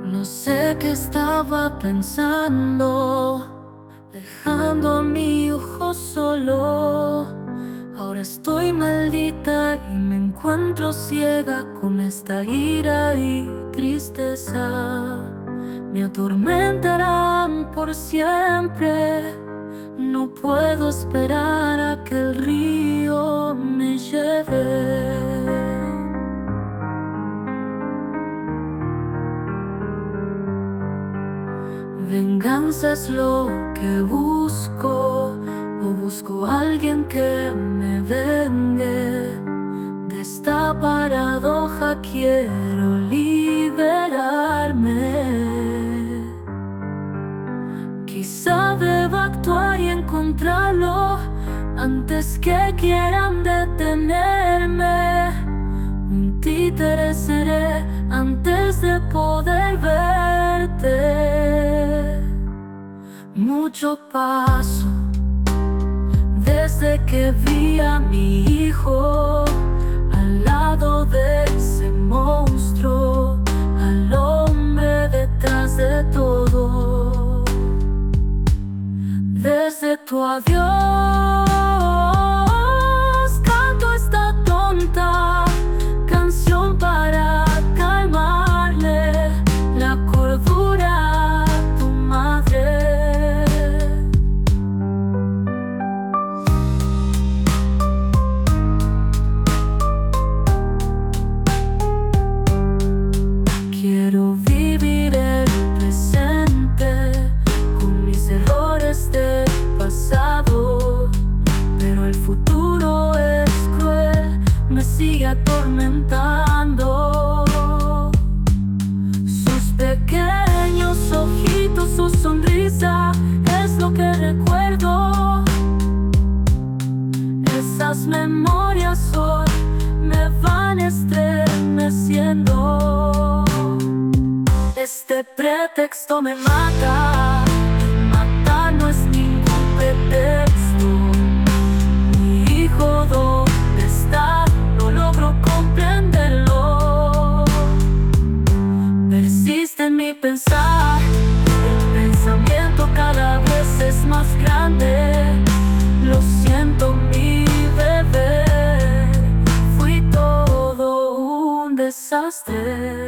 No sé qué estaba pensando, dejando a mi hijo solo. Ahora estoy maldita y me encuentro ciega con esta ira y tristeza. Me atormentarán por siempre. No puedo esperar a que el río me lleve. Venganza es lo que busco, o busco a alguien que me vengue. De esta paradoja quiero liberarme. Quizá deba actuar y encontrarlo antes que quieran detenerme. Un títere seré antes de poder verte. Mucho paso desde que vi a mi hijo al lado de ese monstruo, al hombre detrás de todo. Desde tu adiós canto esta tonta canción para calmarle la cordura a tu madre. Quiero vivir el presente con mis errores del pasado, pero el futuro es cruel, me sigue atormentando. Sus pequeños ojitos, su sonrisa es lo que recuerdo. Esas memorias hoy me van estremeciendo. Este pretexto me mata. Matar no es ningún pretexto. Mi hijo, ¿dónde está? No logro comprenderlo. Persiste en mi pensar. El pensamiento cada vez es más grande. Lo siento, mi bebé. Fui todo un desastre.